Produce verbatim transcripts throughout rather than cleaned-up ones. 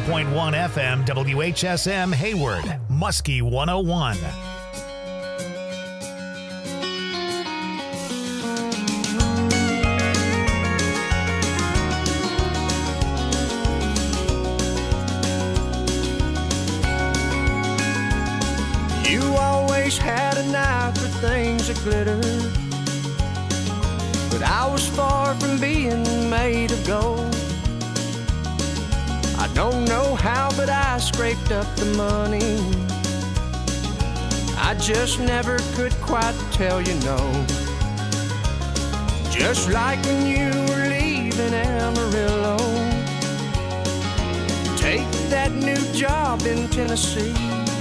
point one F M W H S M Hayward, Muskie one oh one. You always had an eye for things that glitter, but I was far from being made of gold. I don't know how, but I scraped up the money. I just never could quite tell you no. Just like when you were leaving Amarillo, take that new job in Tennessee,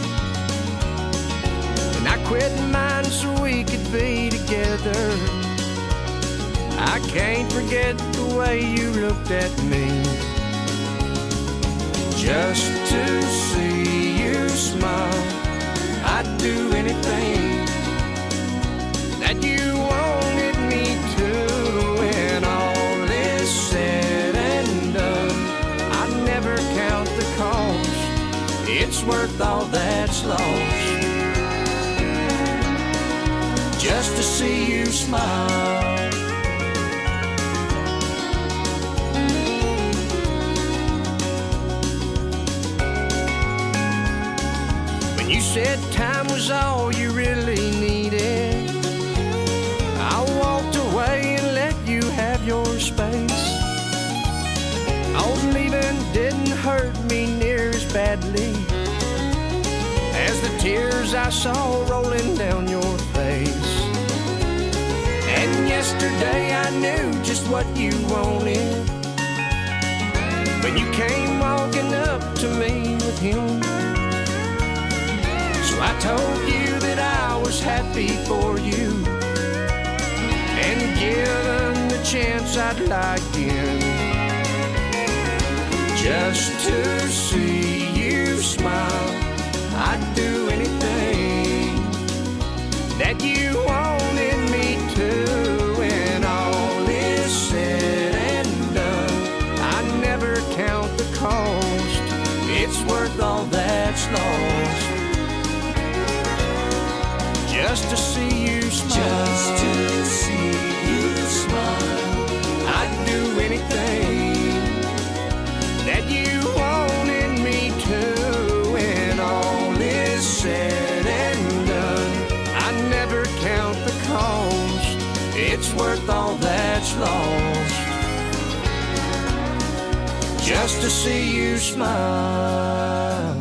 and I quit mine so we could be together. I can't forget the way you looked at me. Just to see you smile, I'd do anything that you wanted me to. When all is said and done, I never count the cost. It's worth all that's lost, just to see you smile. You said time was all you really needed, I walked away and let you have your space. Oh, leaving didn't hurt me near as badly as the tears I saw rolling down your face. And yesterday I knew just what you wanted when you came walking up to me with him. So I told you that I was happy for you, and given the chance I'd like in, just to see you smile, I'd do anything that you wanted me to. When all is said and done, I never count the cost. It's worth all that's lost, just to see you smile. Just to see you smile, I'd do anything that you wanted me to. When all is said and done, I never count the cost. It's worth all that's lost, just to see you smile.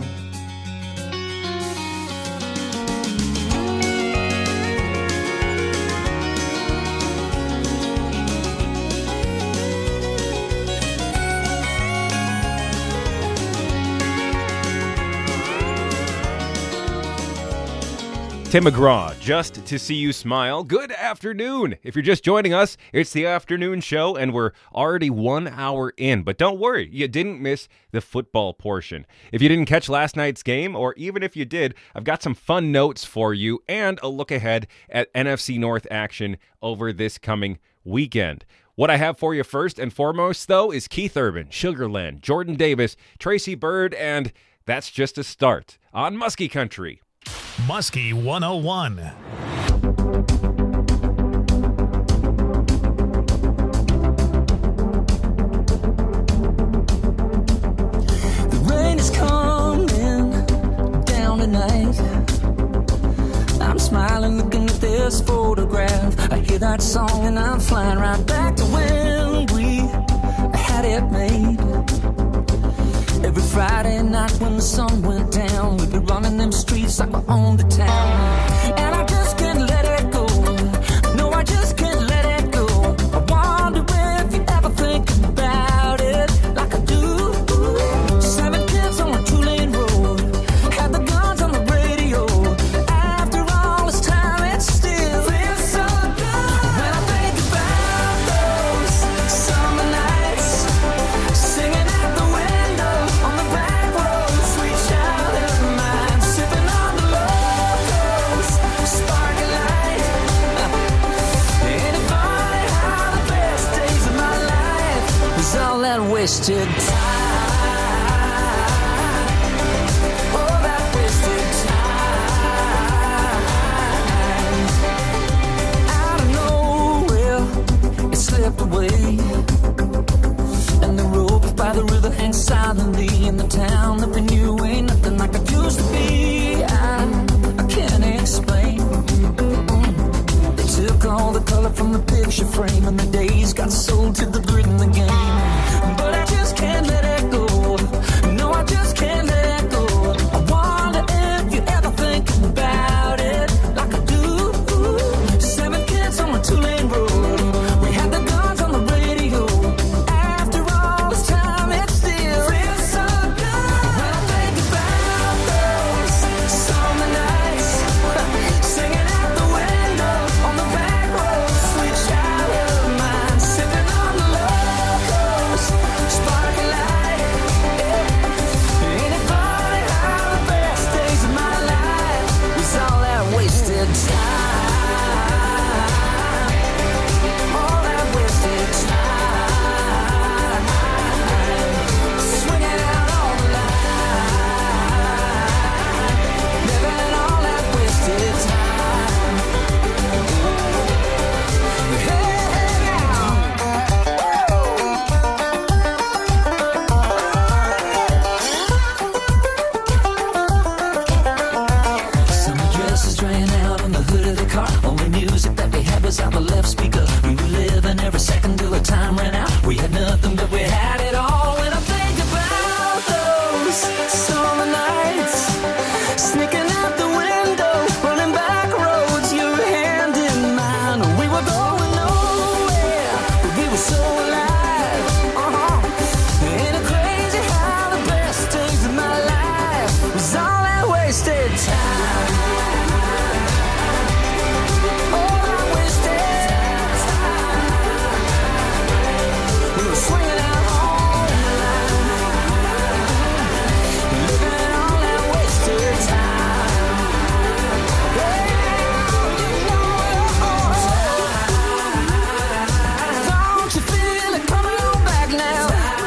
Tim McGraw, Just to See You Smile. Good afternoon. If you're just joining us, it's the afternoon show, and we're already one hour in. But don't worry, you didn't miss the football portion. If you didn't catch last night's game, or even if you did, I've got some fun notes for you and a look ahead at N F C North action over this coming weekend. What I have for you first and foremost, though, is Keith Urban, Sugarland, Jordan Davis, Tracy Bird, and that's just a start on Muskie Country. Muskie one oh one. The rain is coming down tonight. I'm smiling looking at this photograph. I hear that song and I'm flying right back to when we had it made. Every Friday night when the sun went down, we'd be running them streets like we owned the town. And I just can't let it go. No, I just can't let it go. I wonder if you ever think about it like I do. Seven kids on a two-lane road, had the guns on the radio. After all this time, it still feels so good. When I think about those summer nights, singing at the window on the back road, sweet child of mine, sipping on the locals, sparkling light. Ain't it funny how the best days of my life was all that wasted time? picture frame, and the days got sold to the grid and the game. But I just can't let it go. No, I just can't let it go. I wonder if you ever think about it like I do. Seven kids on a two-lane road. We had the guns on the radio. After all this time, it still feels so good. When I think about those summer nights, singing out the window on the back road, sweet child of mine, sipping on the locals, sparkling light. Ain't it funny how the best days of my life was all that wasted time? All that wasted time. Swinging out all the line. Living all that wasted time. Hey, now. Summer dresses drying out on the hood of the car. Only music that we had was out the left speaker. We were living every second till the time ran out. We had nothing, but we had it all. When I think about those summer nights, sneaking out the window, running back roads, your hand in mine. We were going nowhere, but we were so alive. Uh-huh. Ain't it crazy how the best days of my life was all that wasted time? All that wasted time. We were swinging out all the line, living all that wasted time. Yeah, you know, don't you feel it coming on back now?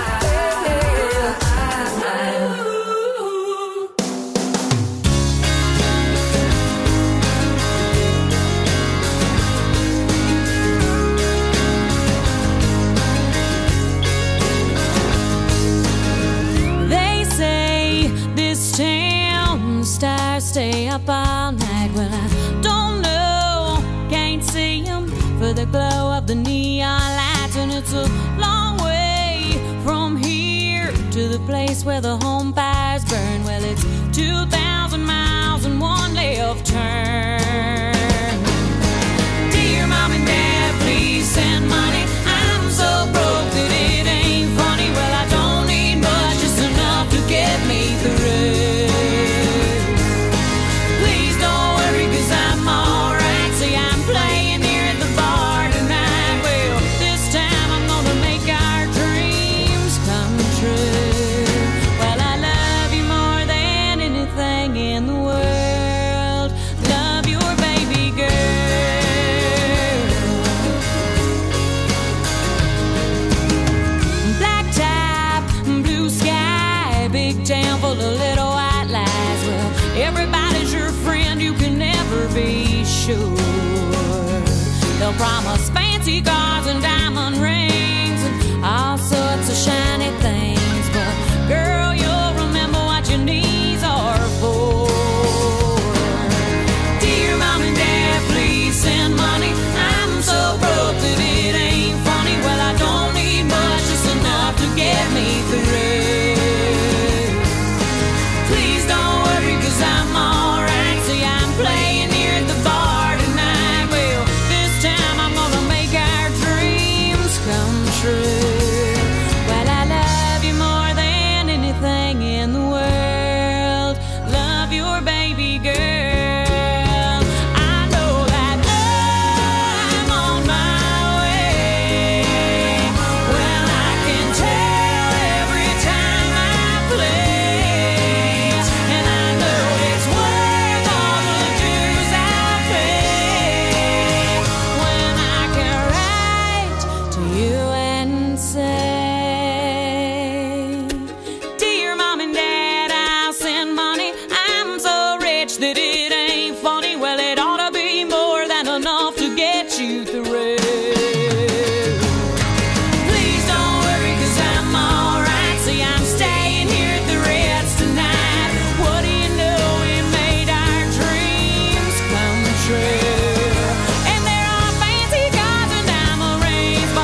They say this town stars stay up all night. Well, I don't know, can't see 'em for the glow of the neon lights. And it's a long way from here to the place where the home fires burn. Well, it's two thousand miles and one left turn. Dear mom and dad, please send money. I'm so broke that it ain't funny. Well, I don't need much, just enough to get me through. Please don't worry, 'cause I'm alright. See, I'm playing here at the bar tonight. Well, this time I'm gonna make our dreams come true. Well, I love you more than anything in the world. Love your baby girl. Black top, blue sky, big town full of little white lies. Well, everybody's your friend, you can never be sure. They'll promise fancy cars and diamond rings and all sorts of shiny things. But girl, you'll remember what your knees are for. Dear mom and dad, please send money. I'm so broke that it ain't funny. Well, I don't need much, just enough to get me through. Please don't worry, 'cause I'm alright. See, I'm playing here at the bar tonight. Well, this time I'm gonna make our dreams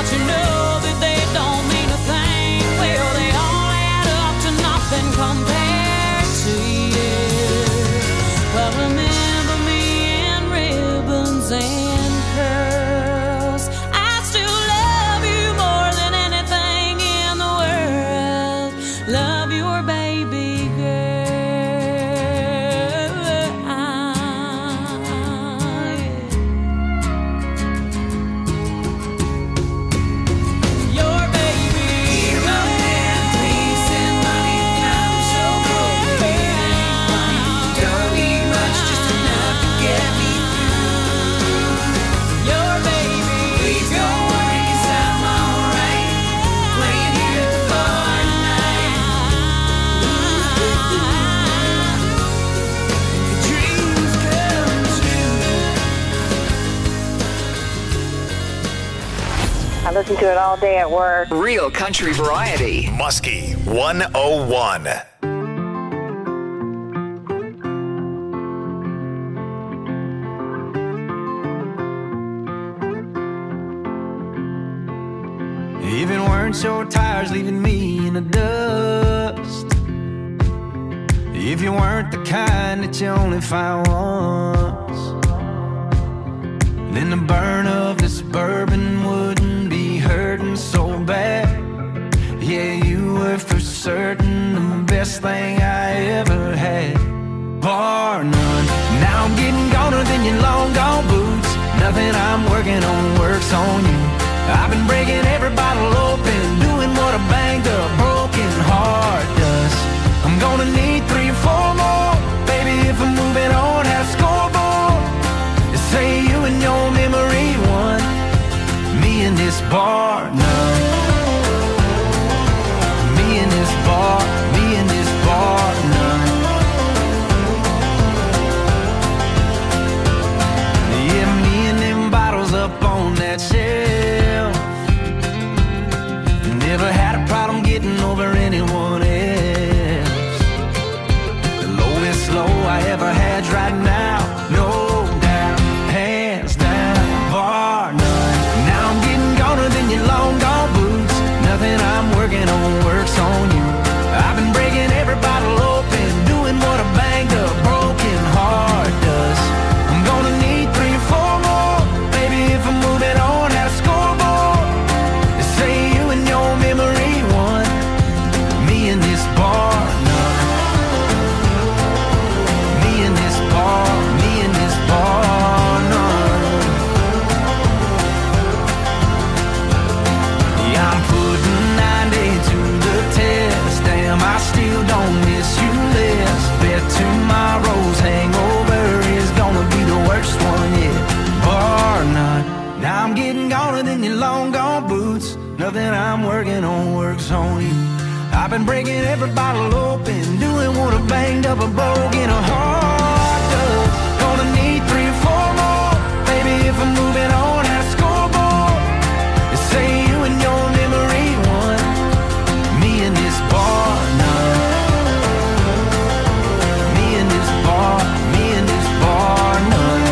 you know that they don't mean a thing. Well, they all add up to nothing compared to you. But remember me in ribbons and curls. I still love you more than anything in the world. Love your baby girl. Your baby Man, please send money. I'm so broke, it ain't funny. Don't need much, just enough to get me through. Your baby. Please don't worry, 'cause I'm alright. Playing here at the bar tonight. Dreams come true. I listen to it all day at work. Real country variety. Muskie one oh one. Even weren't your tires leaving me in the dust. If you weren't the kind that you only find once, then the burn of this bourbon wouldn't be hurting so bad. Yeah, you were for certain the best thing I ever had, bar none. Now I'm getting goner than your long gone boots. Nothing I'm working on works on you. I've been breaking every bottle open, doing what a banged up broken heart does. I'm gonna need three or four more, baby, if I'm moving on, have scoreboard. Say you and your memory won, me in this bar now. Me in this bar, me in this bar now. Yeah, me and them bottles up on that shelf. Never had a problem getting over anyone else. The lowest low I ever had's right now, no doubt, hands down, bar none. Now I'm getting goner than your long gone boots. Nothing I'm working on works on you. I've been breaking every bottle open, doing what a banged up broken heart does. I'm gonna need three or four more, baby, if I'm moving on, have a scoreboard. They say you and your memory won, me in this bar none. Me in this bar, me in this bar none. Yeah, I'm putting ninety to the test. Damn, I still don't miss you less. Bet tomorrow's hangover is gonna be the worst one yet, bar none. Now I'm getting goner than your long gone boots. Nothing I'm working on works on you. I've been breaking every bottle open, doing what a banged up a broken heart does. Gonna need three or four more, baby, if I'm moving on, have a scoreboard. They say you and your memory won, me in this bar now. Me in this bar, me in this bar none.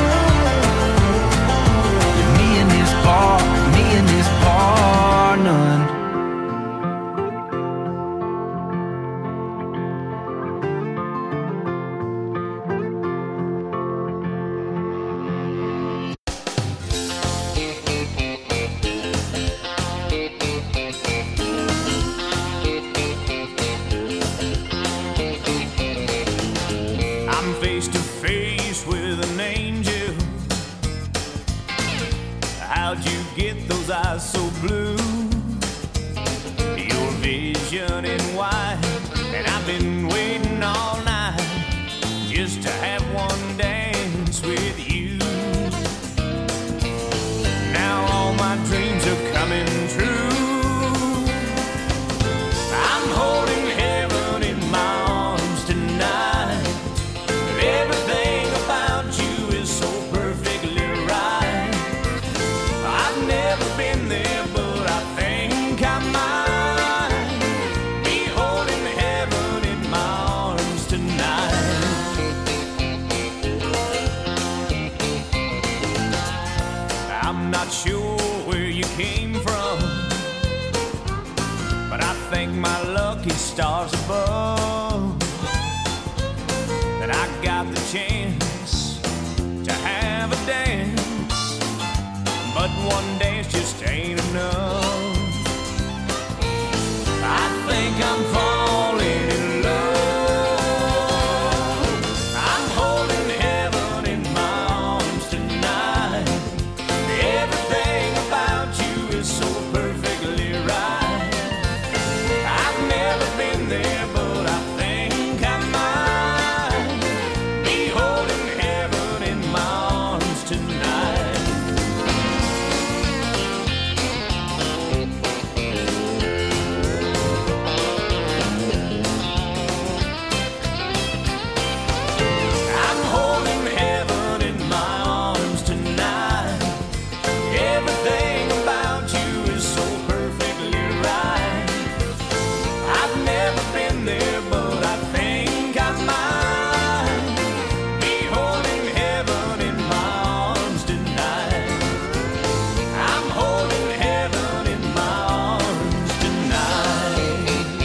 Me in this bar, me in this bar none. I'm face to face with an angel. How'd you get those eyes so blue? Your vision in white, and I've been waiting all night just to have one dance with you. Now all my dreams are coming true. I'm holding heaven in my arms tonight. Everything about you is so perfectly right. I've never been there, but lucky stars above that I got the chance to have a dance, but one dance just ain't enough. I think I'm falling in love. I'm holding heaven in my arms tonight. Everything about you is so perfectly right. I've never been there, but I think I might be holding heaven in my arms tonight. I'm holding heaven in my arms tonight. Everything about you is so perfectly right. I've never been there, but I think I might be holding heaven in my arms tonight. I'm holding heaven in my arms tonight.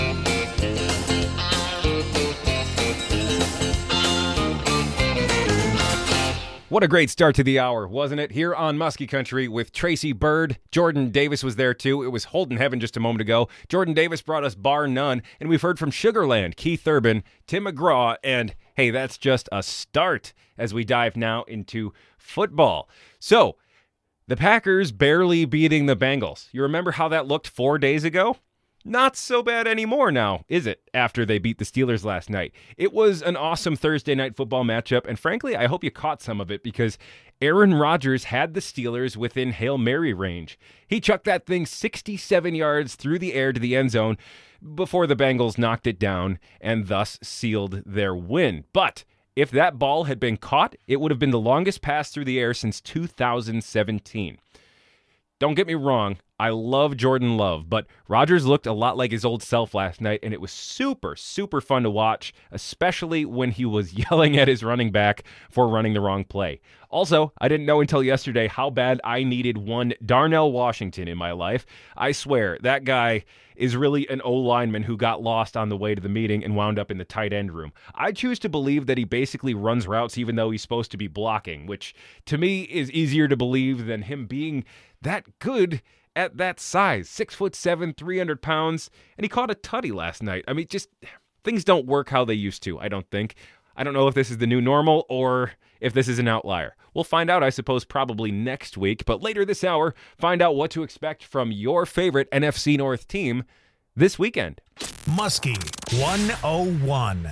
What a great start to the hour, wasn't it? Here on Muskie Country with Tracy Bird. Jordan Davis was there too. It was Holden Heaven just a moment ago. Jordan Davis brought us Bar None, and we've heard from Sugarland, Keith Urban, Tim McGraw, and hey, that's just a start as we dive now into football. So, the Packers barely beating the Bengals. You remember how that looked four days ago? Not so bad anymore now, is it, after they beat the Steelers last night? It was an awesome Thursday night football matchup, and frankly, I hope you caught some of it because Aaron Rodgers had the Steelers within Hail Mary range. He chucked that thing sixty-seven yards through the air to the end zone before the Bengals knocked it down and thus sealed their win. But if that ball had been caught, it would have been the longest pass through the air since two thousand seventeen. Don't get me wrong, I love Jordan Love, but Rodgers looked a lot like his old self last night, and it was super, super fun to watch, especially when he was yelling at his running back for running the wrong play. Also, I didn't know until yesterday how bad I needed one Darnell Washington in my life. I swear, that guy is really an O-lineman who got lost on the way to the meeting and wound up in the tight end room. I choose to believe that he basically runs routes even though he's supposed to be blocking, which to me is easier to believe than him being that good at that size. Six foot seven, three hundred pounds, and he caught a tutty last night. I mean, just things don't work how they used to, I don't think. I don't know if this is the new normal or if this is an outlier. We'll find out, I suppose, probably next week. But later this hour, find out what to expect from your favorite N F C North team this weekend. Muskie one oh one.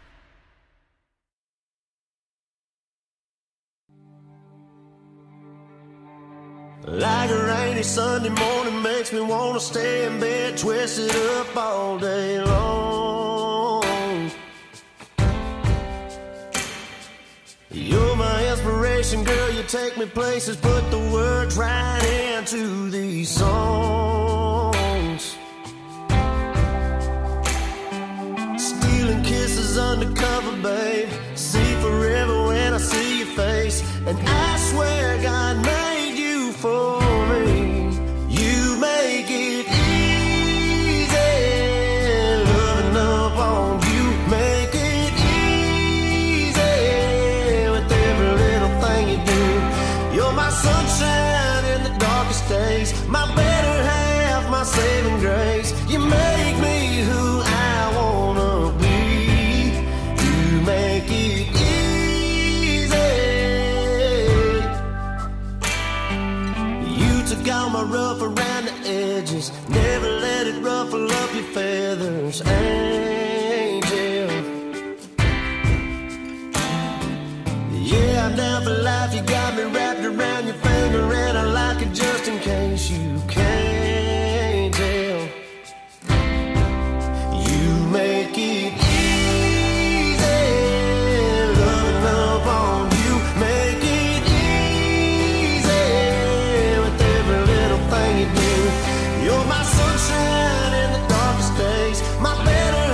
Like a rainy Sunday morning makes me want to stay in bed, twisted up all day long. You're my inspiration, girl, you take me places, put the words right into these songs. Stealing kisses undercover, babe, see forever when I see your face. And I swear God made you for me. You make it easy, loving up on you, make it easy with every little thing you do. You're my sunshine in the darkest days, my better half, my saving grace. You make me who I wanna be. You make it all my rough around the edges, never let it ruffle up your feathers, angel. Yeah, I'm down for life, you got me wrapped around your finger, and I like it just in case you can't tell. You make it easy, loving up on you, make it you do. You're my sunshine in the darkest days, my better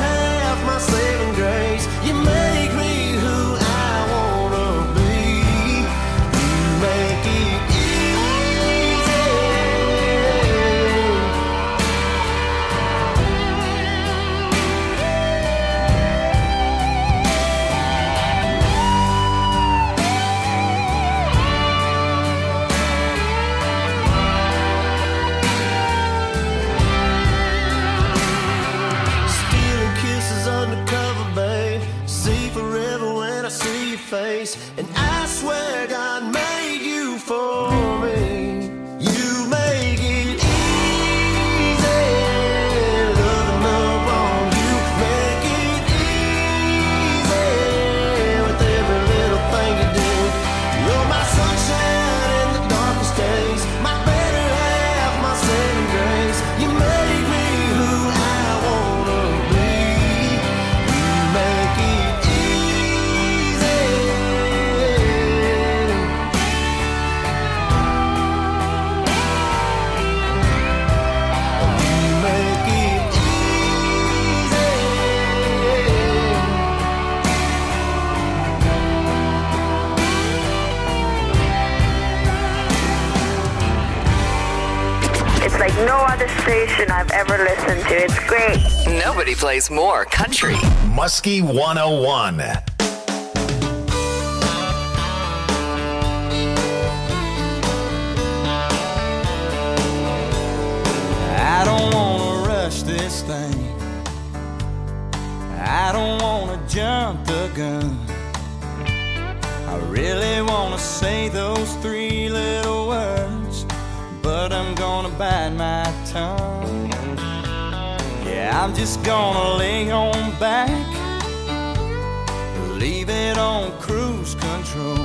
face, and I swear God made you for me. You make it easy, loving up on you. Make it easy with every little thing you do. You're my sunshine in the darkest days, my better half, my saving grace. You make me who I wanna be. You make it easy. You make it easy. It's like no other station I've ever listened to. It's great. Nobody plays more country. Muskie one oh one. I don't wanna rush this thing. I don't wanna jump the gun. I really wanna say those three little words, but I'm gonna bite my tongue. Yeah, I'm just gonna lay on back, leave it on cruise control.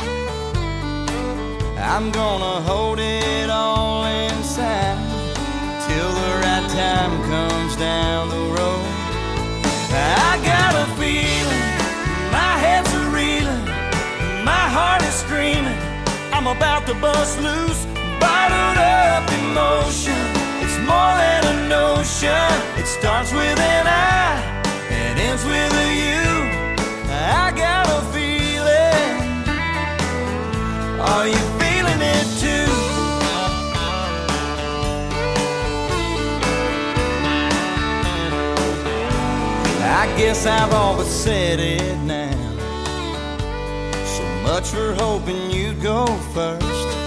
I'm gonna hold it all inside till the right time comes down the road. I got a feeling, my head's a reeling, my heart is screaming, I'm about to bust loose. Bottled up emotion, it's more than a notion. It starts with an I and ends with a you. I got a feeling, are you feeling it too? I guess I've all but said it now. So much for hoping you'd go first.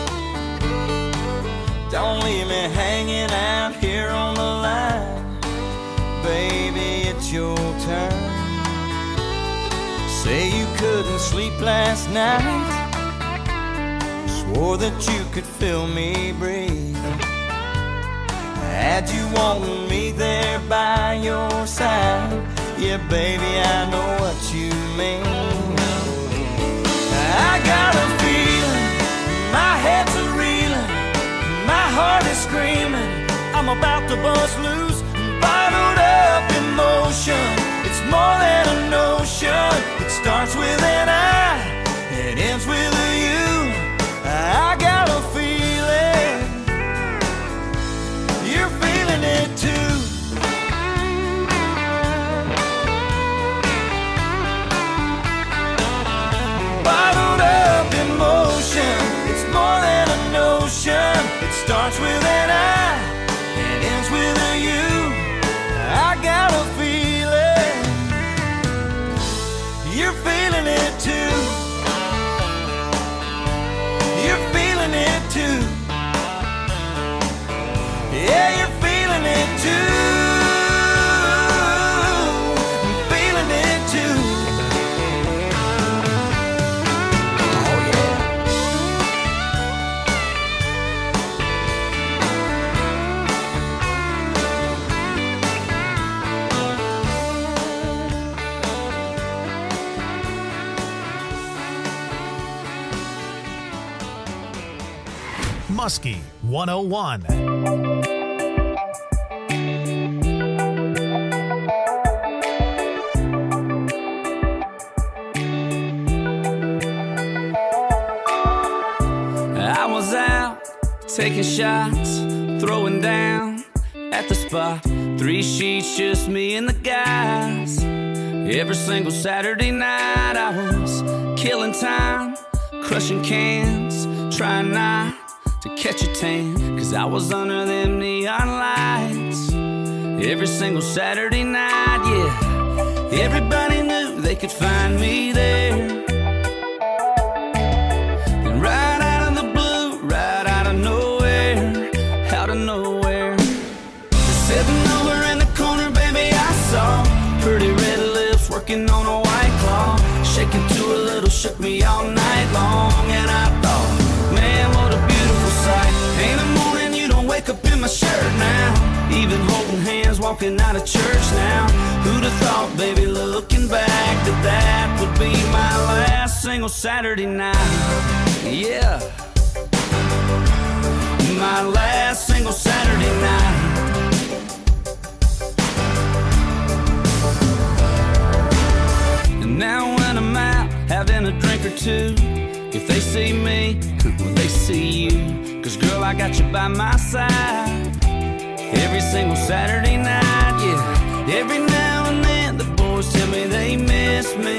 Don't leave me hanging out here on the line. Baby, it's your turn. Say you couldn't sleep last night, swore that you could feel me breathe. Had you wanting me there by your side, yeah, baby, I know what you mean. I got a feeling, my head's a reeling, my heart is screaming, I'm about to bust loose. Bottled up emotion, it's more than a notion. It starts with an I, it ends with a you. I got a feeling, you're feeling it too. Bottled up emotion, it's more than a notion. It starts with an I, it ends with a you. I got a feeling, you're feeling it too. You're feeling it too. Yeah, you're feeling it too. I'm feeling it too. Oh yeah. Muskie one oh one. I was out taking shots, throwing down at the spot. Three sheets, just me and the guys. Every single Saturday night I was killing time, crushing cans, trying not to catch a tan, cause I was under them neon lights. Every single Saturday night, yeah, everybody knew they could find me there. And right out of the blue, right out of nowhere, out of nowhere, sitting over in the corner, baby, I saw pretty red lips working on a white claw, shaking to a little sugar shook me all night long. And I thought, man, what a beautiful sight. Ain't a morning you don't wake up in my shirt now. Even holding hands, walking out of church now. Who'd have thought, baby, looking back, that that would be my last single Saturday night. Yeah, my last single Saturday night. And now when I'm out having a drink or two, if they see me, well, they see you. Cause girl, I got you by my side every single Saturday night, yeah. Every now and then the boys tell me they miss me.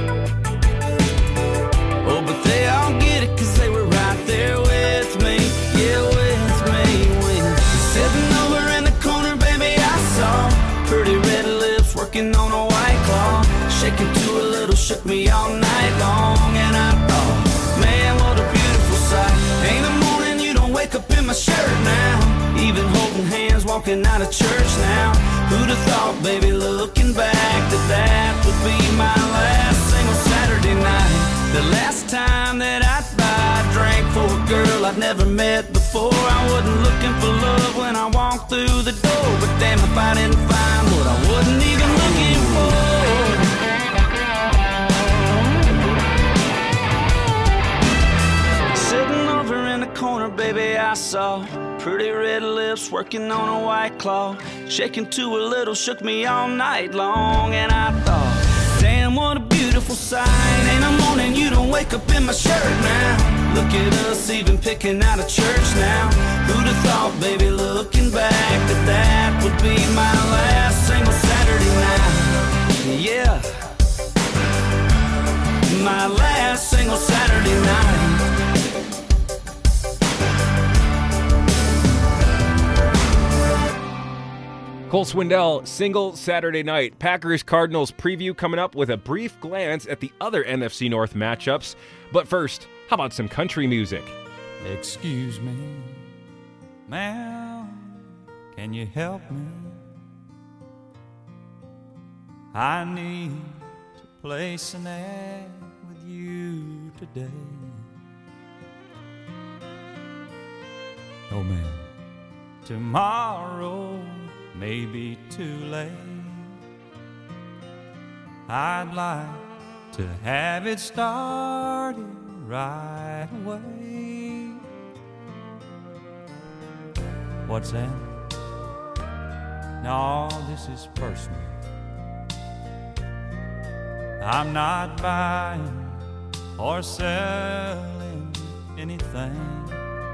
Oh, but they all get it cause they were right there with me. Yeah, with me, with me. Sitting over in the corner, baby, I saw pretty red lips working on a white claw. Shaking to a little, shook me all night long. And I thought, man, what a beautiful sight. Ain't a morning you don't wake up in my shirt now. Even holding hands, walking out of church now. Who'd have thought, baby, looking back, that that would be my last single Saturday night. The last time that I'd buy a drink for a girl I'd never met before. I wasn't looking for love when I walked through the door. But damn if I didn't find what I wasn't even looking for. Sitting over in the corner, baby, I saw pretty red lips working on a white claw. Shaking to a little, shook me all night long. And I thought, damn, what a beautiful sight. Ain't a morning you don't wake up in my shirt now. Look at us even picking out of church now. Who'd have thought, baby, looking back, that that would be my last single Saturday night. Yeah, my last single Saturday night. Cole Swindell, single Saturday night. Packers-Cardinals preview coming up with a brief glance at the other N F C North matchups. But first, how about some country music? Excuse me, ma'am, can you help me? I need to place an ad with you today. Oh, man, tomorrow may be too late. I'd like to have it started right away. What's that? No, this is personal. I'm not buying or selling anything.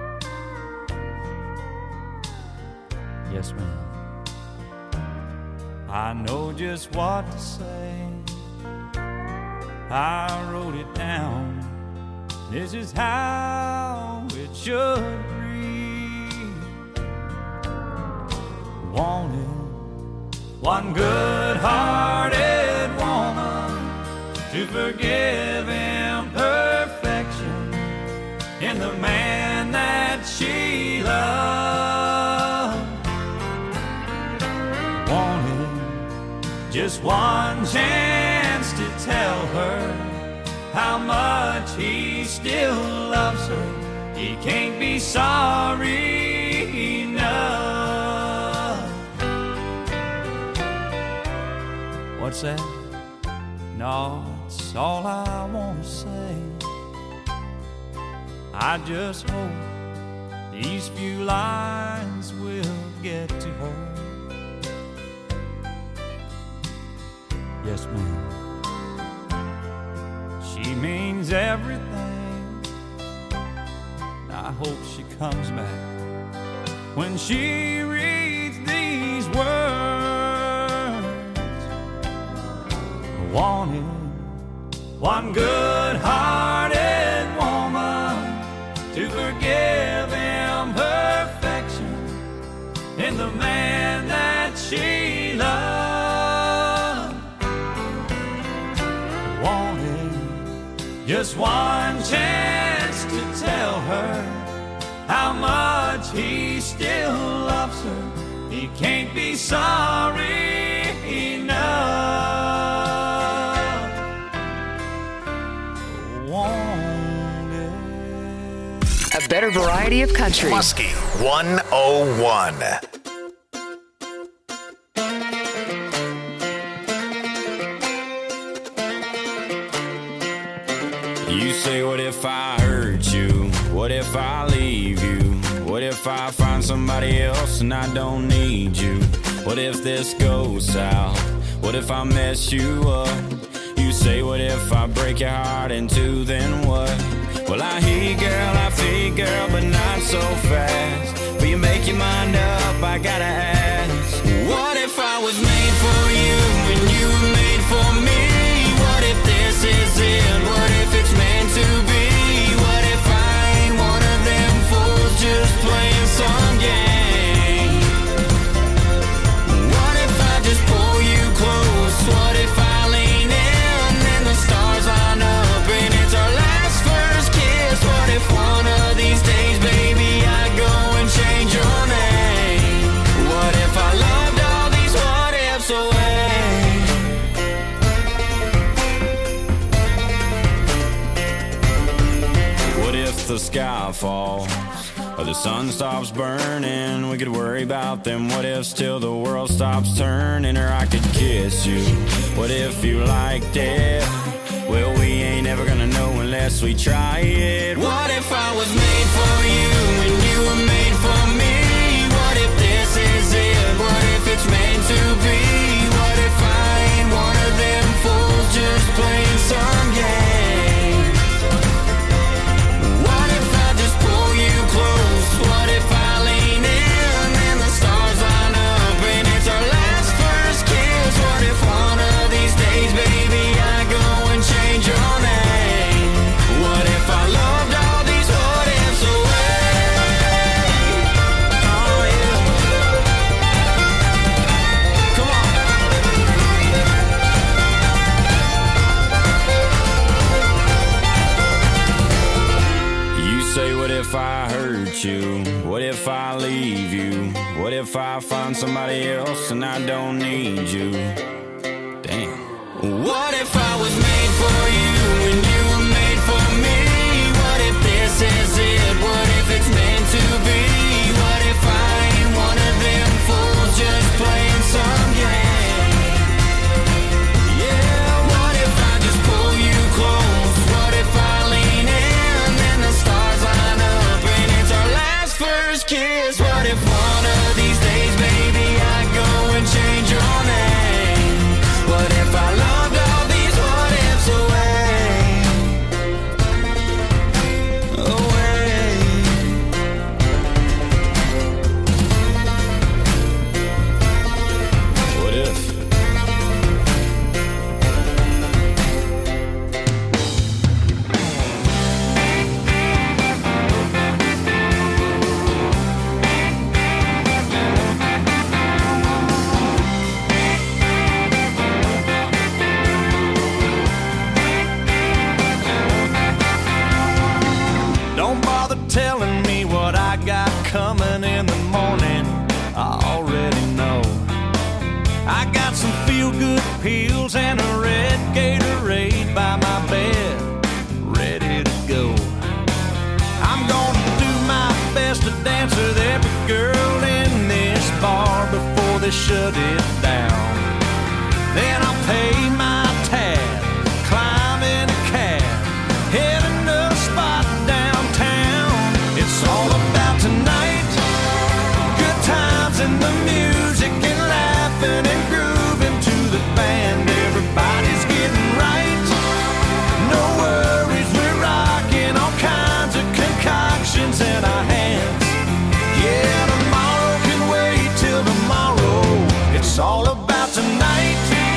Yes, ma'am. I know just what to say. I wrote it down. This is how it should read. Wanted one good-hearted woman to forgive imperfection in the man that she loved. Wanted just one chance to tell her how much he still loves her. He can't be sorry enough. What's that? No, it's all I want to say. I just hope these few lines will get to her. Yes, ma'am. She means everything. I hope she comes back when she reads these words. I wanted one good-hearted woman to forgive imperfection in the man that she loved. Just one chance to tell her how much he still loves her. He can't be sorry enough. variety of country. Muskie one oh one. You say, what if I hurt you? What if I leave you? What if I find somebody else and I don't need you? What if this goes south? What if I mess you up? You say, what if I break your heart in two, then what? Well, I hear you, girl, I feel you, girl, but not so fast. Will you make your mind up? I gotta ask. What if I was made for you and you were made for me? What if this is it? What if it's meant to be? What if I ain't one of them fools just playing some game? What if I just pull you close? What if I lean in and the stars line up and it's our last first kiss? What if one of these days, baby, I go and change your name? What if I loved all these what ifs away? What if the sky falls or the sun stops burning? We could worry about them what ifs till the world stops turning. Or I could kiss you. What if you liked it? Well, we ain't ever gonna know unless we try it. What if I was made for you and you were made for me? What if this is it? What if it's meant to be? What if I ain't one of them fools just playing some game? What if I just pull you close? What if I lean in and the stars line up and it's our last first kiss? What if one of these days, baby, I go and change your name? What if I loved all these what ifs away? Oh yeah. Come on. You say, what if I hurt you? What if I leave you? What if I find somebody else and I don't need you? Damn. What if I was made for you and you were made for me? What if this is it? What if it's meant to be? What if I ain't one of them fools just playing some game? Yeah, what if I just pull you close? What if I lean in and the stars line up and it's our last first kiss? What if one of these days, baby, I go and change your name? What if I loved all these what ifs away? Away. What if? Don't bother telling me what I got coming in the morning. I already know. I got some feel-good pills and a red Gatorade by my bed, ready to go. I'm gonna do my best to dance with every girl in this bar before they shut it down. Then I'll pay my tab, climb in a cab, heading to a spot downtown. It's all about tonight, good times and the music and laughing and grooving to the band. Everybody's getting right, no worries, we're rocking all kinds of concoctions in our hands. Yeah, tomorrow can wait till tomorrow. It's all about tonight.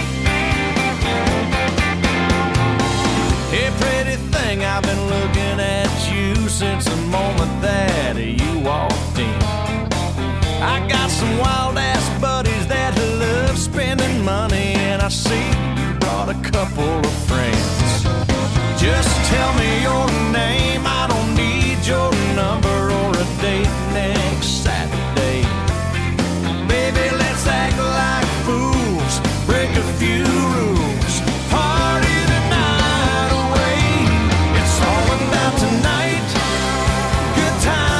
Hey, pretty thing, I've been looking at you since the moment that you walked in. I got some wild ass buddies that love spending money, and I see you brought a couple of friends. Just tell me your name, I don't need your number or a date next Saturday. Baby, let's act like fools, break a few rules, party the night away. It's all about tonight, good time.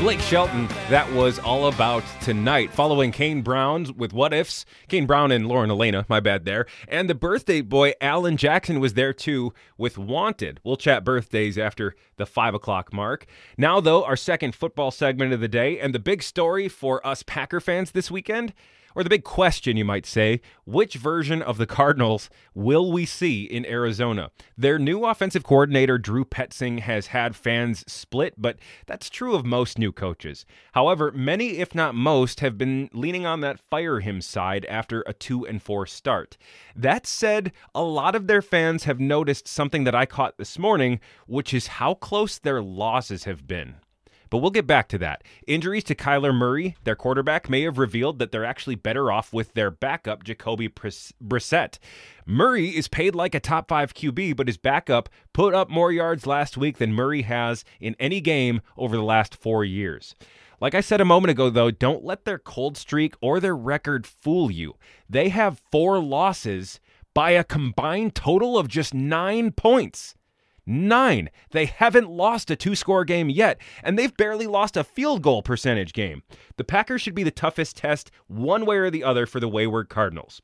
Blake Shelton, that was all about tonight. Following Kane Brown with What Ifs, Kane Brown and Lauren Elena, my bad there. And the birthday boy, Alan Jackson, was there too with Wanted. We'll chat birthdays after the five o'clock mark. Now, though, our second football segment of the day, and the big story for us Packer fans this weekend, or the big question, you might say, which version of the Cardinals will we see in Arizona? Their new offensive coordinator, Drew Petzing, has had fans split, but that's true of most new coaches. However, many, if not most, have been leaning on that fire him side after a two and four start. That said, a lot of their fans have noticed something that I caught this morning, which is how close their losses have been. But we'll get back to that. Injuries to Kyler Murray, their quarterback, may have revealed that they're actually better off with their backup, Jacoby Brissett. Murray is paid like a top five Q B, but his backup put up more yards last week than Murray has in any game over the last four years. Like I said a moment ago, though, don't let their cold streak or their record fool you. They have four losses by a combined total of just nine points. Nine. They haven't lost a two-score game yet, and they've barely lost a field goal percentage game. The Packers should be the toughest test one way or the other for the wayward Cardinals.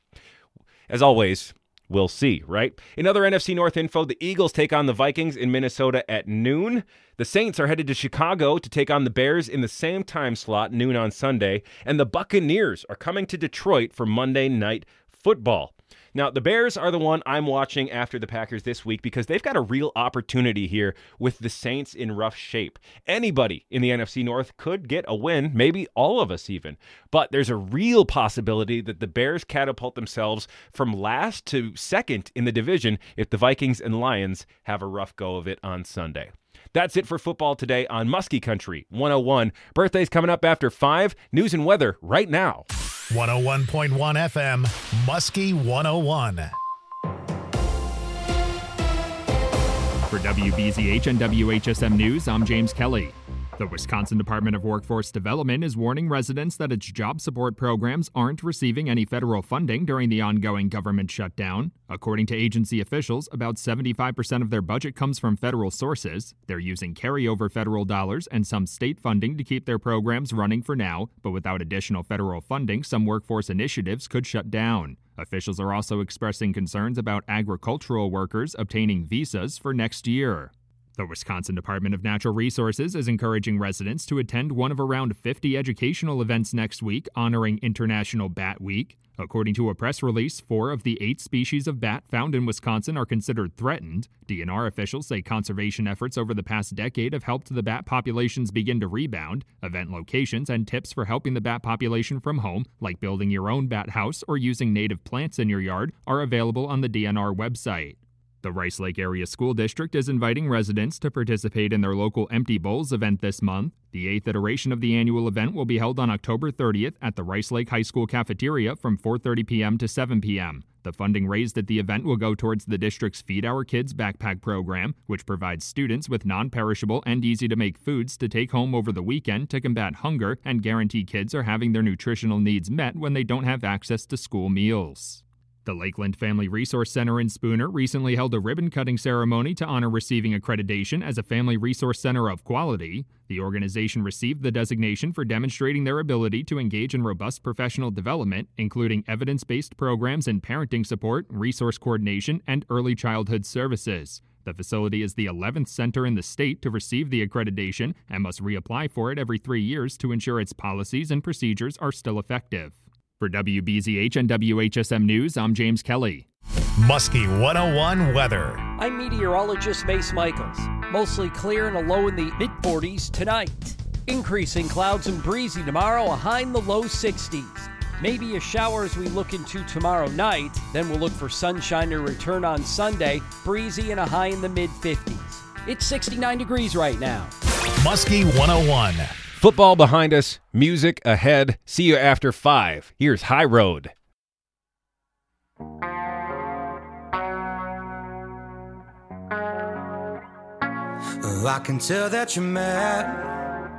As always, we'll see, right? In other N F C North info, the Eagles take on the Vikings in Minnesota at noon. The Saints are headed to Chicago to take on the Bears in the same time slot, noon on Sunday. And the Buccaneers are coming to Detroit for Monday Night Football. Now, the Bears are the one I'm watching after the Packers this week because they've got a real opportunity here with the Saints in rough shape. Anybody in the N F C North could get a win, maybe all of us even. But there's a real possibility that the Bears catapult themselves from last to second in the division if the Vikings and Lions have a rough go of it on Sunday. That's it for football today on Muskie Country one oh one. Birthday's coming up after five. News and weather right now. one oh one point one F M, Muskie one oh one. For W B Z H and W H S M News, I'm James Kelly. The Wisconsin Department of Workforce Development is warning residents that its job support programs aren't receiving any federal funding during the ongoing government shutdown. According to agency officials, about seventy-five percent of their budget comes from federal sources. They're using carryover federal dollars and some state funding to keep their programs running for now, but without additional federal funding, some workforce initiatives could shut down. Officials are also expressing concerns about agricultural workers obtaining visas for next year. The Wisconsin Department of Natural Resources is encouraging residents to attend one of around fifty educational events next week honoring International Bat Week. According to a press release, four of the eight species of bat found in Wisconsin are considered threatened. D N R officials say conservation efforts over the past decade have helped the bat populations begin to rebound. Event locations and tips for helping the bat population from home, like building your own bat house or using native plants in your yard, are available on the D N R website. The Rice Lake Area School District is inviting residents to participate in their local Empty Bowls event this month. The eighth iteration of the annual event will be held on October thirtieth at the Rice Lake High School cafeteria from four thirty p.m. to seven p.m. The funding raised at the event will go towards the district's Feed Our Kids backpack program, which provides students with non-perishable and easy-to-make foods to take home over the weekend to combat hunger and guarantee kids are having their nutritional needs met when they don't have access to school meals. The Lakeland Family Resource Center in Spooner recently held a ribbon-cutting ceremony to honor receiving accreditation as a Family Resource Center of Quality. The organization received the designation for demonstrating their ability to engage in robust professional development, including evidence-based programs in parenting support, resource coordination, and early childhood services. The facility is the eleventh center in the state to receive the accreditation and must reapply for it every three years to ensure its policies and procedures are still effective. For W B Z H and W H S M News, I'm James Kelly. Muskie one oh one weather. I'm meteorologist Mace Michaels. Mostly clear and a low in the mid forties tonight. Increasing clouds and breezy tomorrow, a high in the low sixties. Maybe a shower as we look into tomorrow night. Then we'll look for sunshine to return on Sunday. Breezy and a high in the mid fifties. It's sixty-nine degrees right now. Muskie one oh one. Football behind us, music ahead. See you after five. Here's High Road. I can tell that you're mad,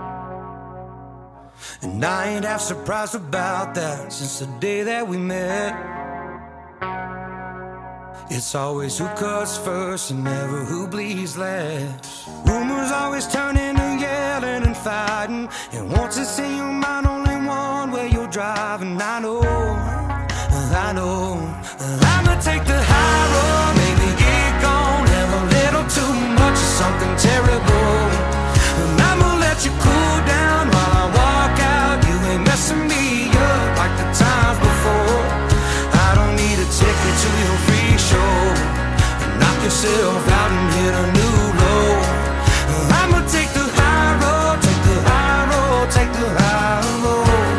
and I ain't half surprised about that since the day that we met. It's always who cuts first and never who bleeds last. Rumors always turn into yelling and fighting, and once it's in your mind, only one way you're driving. I know, I know, I'ma take the high road, maybe get gone, have a little too much of something terrible, and I'ma let you cool down while I walk out. You ain't messing me up like the times before. I don't need a ticket to your free show. Knock yourself out and hit a new low. I'ma take the high road, take the high road, take the high road.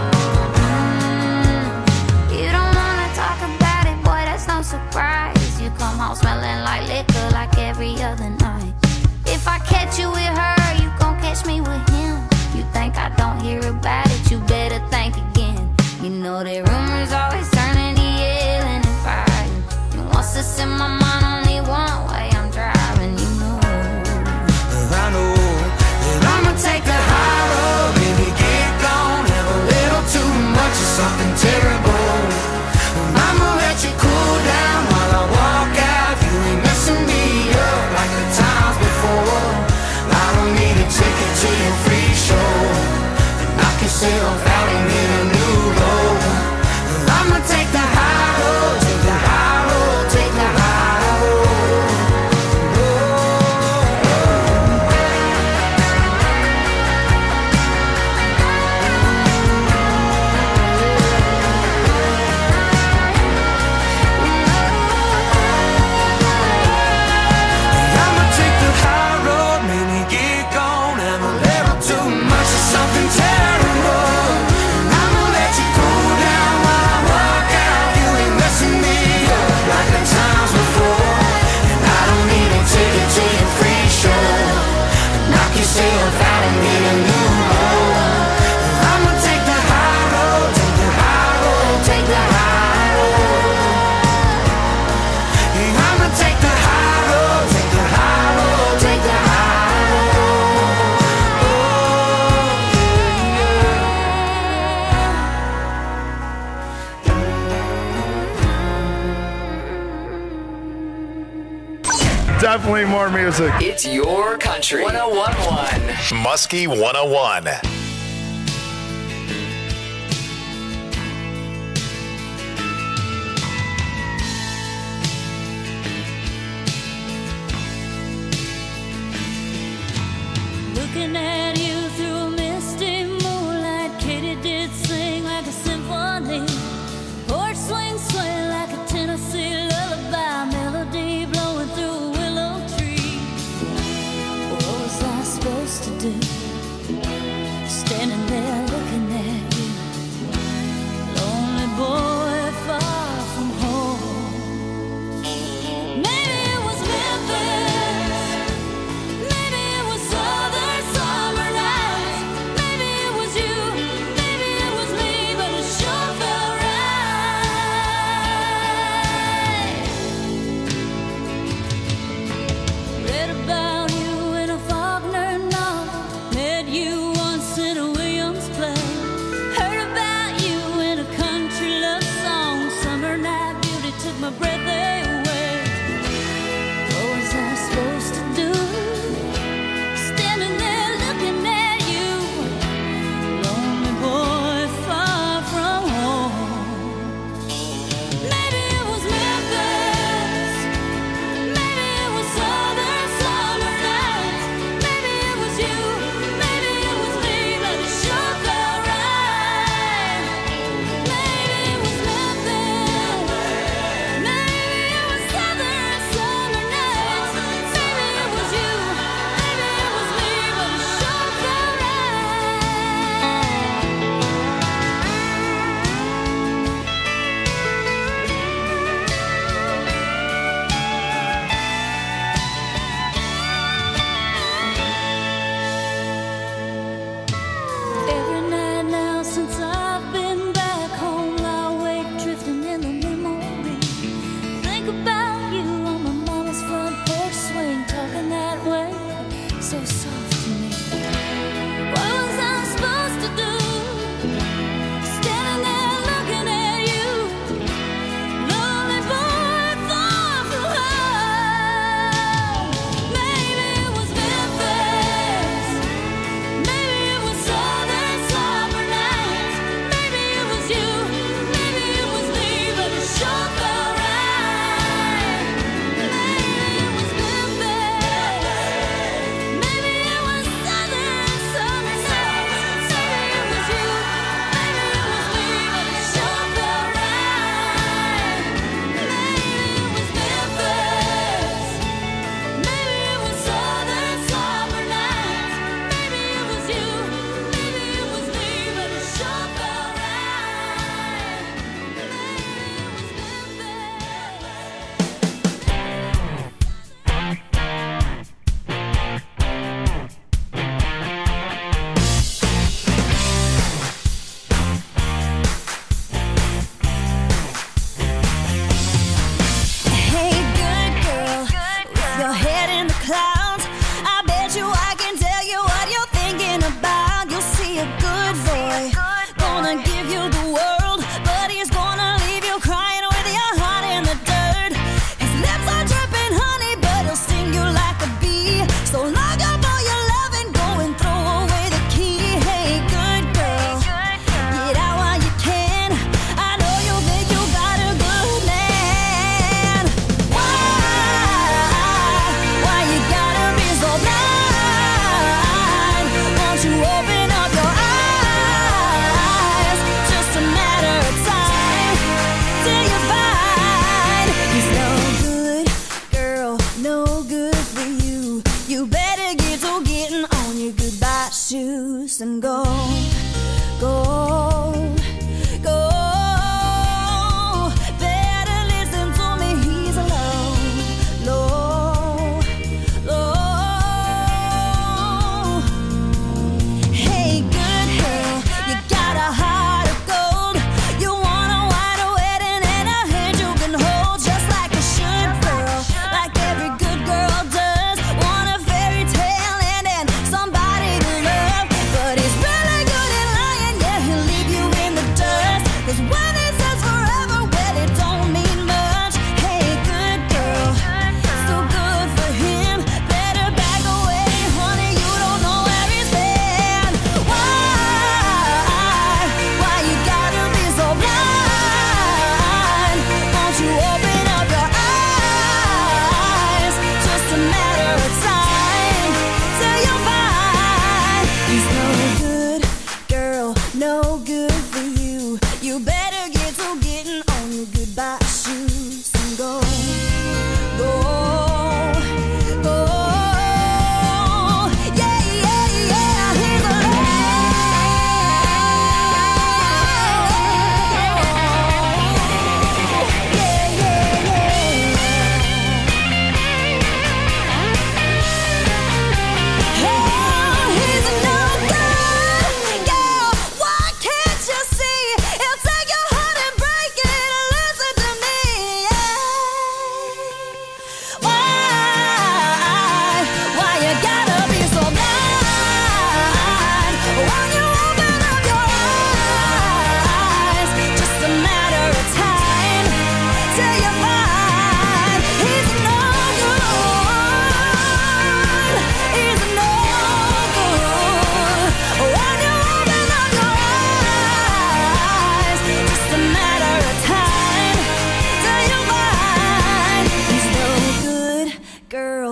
You don't wanna talk about it, boy, that's no surprise. You come home smelling like liquor like every other night. If I catch you with her, you gon' catch me with him. You think I don't hear about it, you better think again. You know that rumors always turn into yelling and fighting, and once it's in my mind, only one way I'm driving, you know. I know that I'ma take the high road, baby, get gone, have a little too much of something terrible. I'ma let you cool down while I walk out. You ain't messing me up like the times before. I don't need a ticket to your free show. Knock yourself out and hit a new low. I'ma take the high road, take the high road, take the high road. I'ma take the high road, maybe get gone, have a little too much of something terrible. And I'ma let you cool down while I walk out. You ain't messing me up like the times before. And I don't need a ticket to your free show. Knock yourself out and hit a new low. I'ma take the high road, take the high road, take the high road. I'ma take the high road, take the high road, take the high road. Definitely more music. It's your country. one oh one point one. Muskie one oh one. Looking at you through a misty moonlight, Katie did sing like a symphony. Porch swing sway like a Tennessee lullaby, melody blowing through a willow tree. What was I supposed to do? Standing there looking at you, lonely boy far from home. Maybe it was Memphis, maybe it was southern summer nights, maybe it was you, maybe it was me, but it sure felt right. Read about you in a Faulkner novel, met you once in a Williams play, heard about you in a country love song, summer night beauty took my breath away. What was I supposed to do? Standing there looking at you, lonely boy far from home. Maybe it was Memphis, maybe it was southern summer nights, maybe it was you, maybe it was me, but it sure felt right. Maybe it was Memphis, maybe it was southern summer nights, maybe it was you, maybe it was me, but it sure felt right. Every night now since I've been back home, lie awake drifting in the memory. Think about you on my mama's front porch swing, talking that way, so soft to me. What was I supposed to do? Standing there looking at you, lonely boy far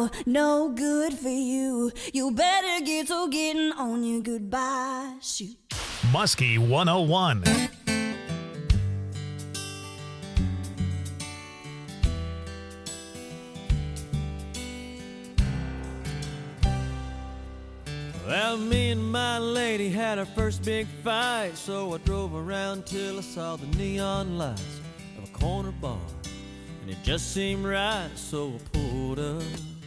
girl, no good for you. You better get to getting on your goodbye shoot. Muskie one oh one. Well, me and my lady had our first big fight, so I drove around till I saw the neon lights of a corner bar, and it just seemed right, so I pulled up.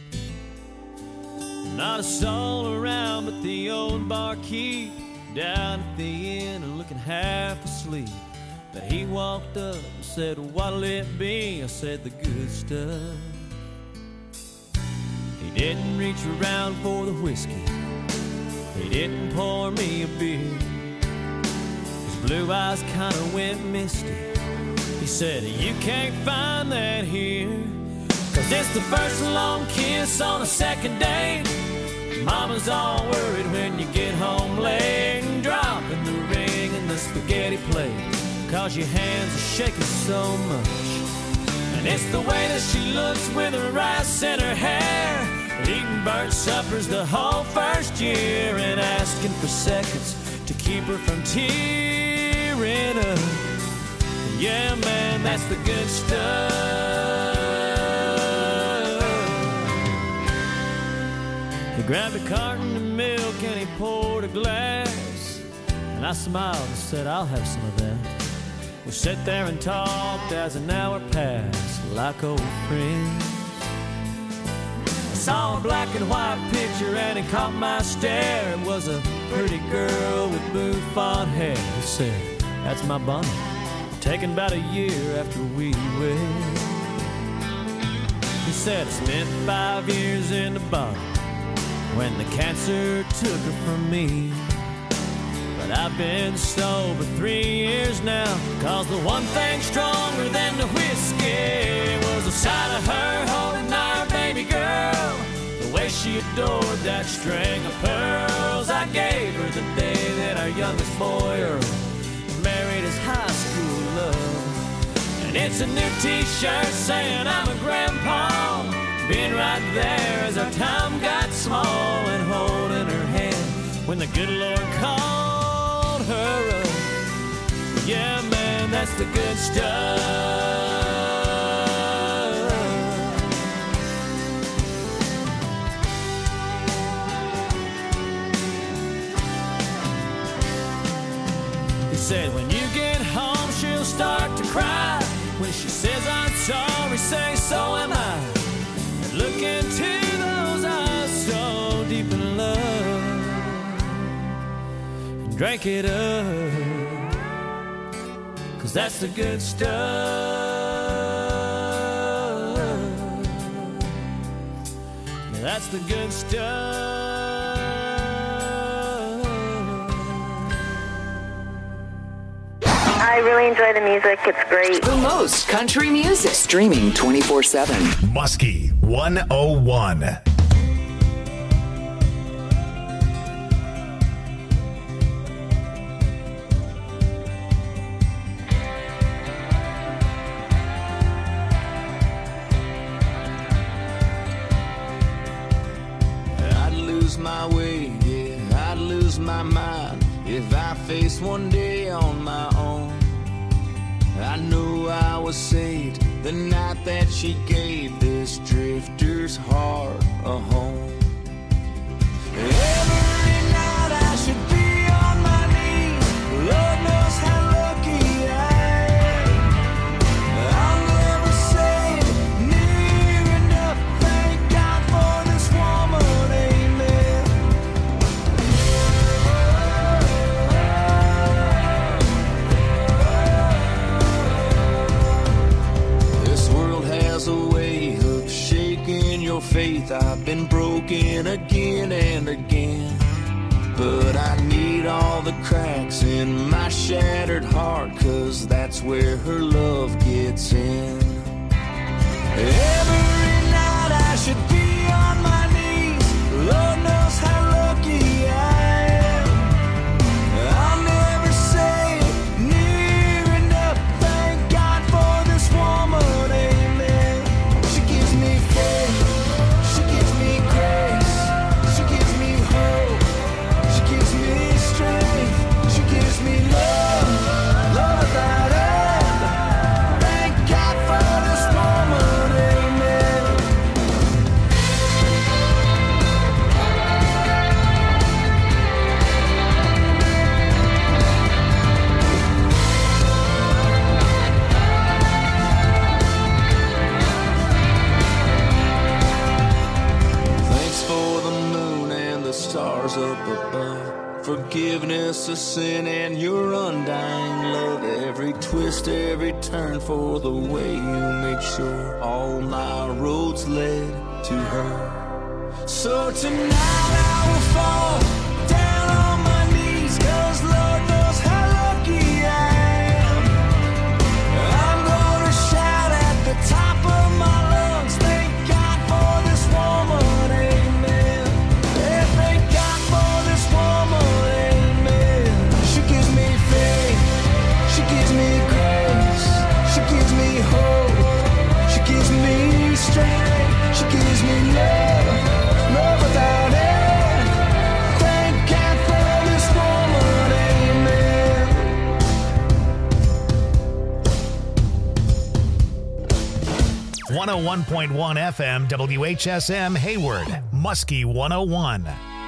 Not a soul around but the old barkeep down at the inn and looking half asleep. But he walked up and said, "What'll it be?" I said, "The good stuff." He didn't reach around for the whiskey, he didn't pour me a beer. His blue eyes kinda went misty. He said, "You can't find that here, 'cause it's the first long kiss on a second date. Mama's all worried when you get home late, and dropping the ring in the spaghetti plate, 'cause your hands are shaking so much. And it's the way that she looks with her rice in her hair, eating bird suppers the whole first year, and asking for seconds to keep her from tearing up. Yeah, man, that's the good stuff." He grabbed a carton of milk and he poured a glass, and I smiled and said, "I'll have some of that." We sat there and talked as an hour passed like old friends. I saw a black and white picture and it caught my stare. It was a pretty girl with bouffant hair. He said, "That's my Bonnie, taken about a year after we wed." He said, "I spent five years in the bottom when the cancer took her from me. But I've been sober three years now, 'cause the one thing stronger than the whiskey was the sight of her holding our baby girl. The way she adored that string of pearls I gave her the day that our youngest boy, Earl, married his high school love. And it's a new t-shirt saying I'm a grandpa, being right there as our time got small, and holding her hand when the good Lord called her up. Yeah, man, that's the good stuff." He said, "When you get home, she'll start to cry. When she says I'm sorry, say so am I. And look into those eyes so deep in love, and drink it up, 'cause that's the good stuff. Yeah, that's the good stuff." I really enjoy the music. It's great. The most country music. Streaming twenty-four seven. Muskie one oh one. I'd lose my way, yeah, I'd lose my mind if I faced one day on my own. I knew I was saved the night that she gave this drifter's heart a home. Every night I should be on my knees, Lord knows how lucky I am. I'll never say near enough, thank God for this woman, amen. This world has a way of shaking your faith. I've been broken again and again, but I need all the cracks in my shattered heart, 'cause that's where her love gets in. Every night I should be on my knees, Lord knows how lucky I am. I'll never say near enough, thank God for this woman, amen. She gives me faith, she gives me stars up above. Forgiveness of sin and your undying love. Every twist, every turn for the way you made sure all my roads led to her. So tonight I will fall down on my knees, 'cause Lord knows how lucky I am. I'm gonna shout at the top of my lungs, thank God for this woman, amen. Yeah, thank God for this woman, amen. She gives me faith, she gives me grace, she gives me hope, she gives me strength, she gives me love, love without end. Thank God for this woman, amen. one oh one point one F M W H S M Hayward, Muskie one oh one.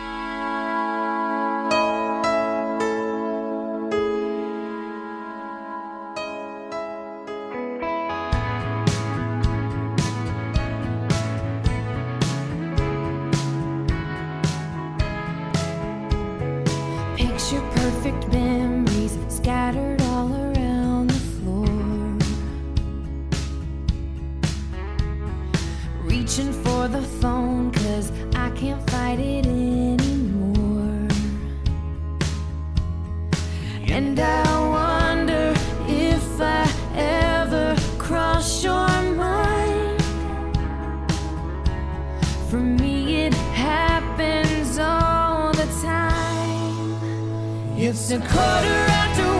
Picture perfect memories scattered all around the floor. Reaching for the phone 'cause I can't fight it anymore. And I wonder if I ever cross your mind. For me it happens all the time. It's a quarter after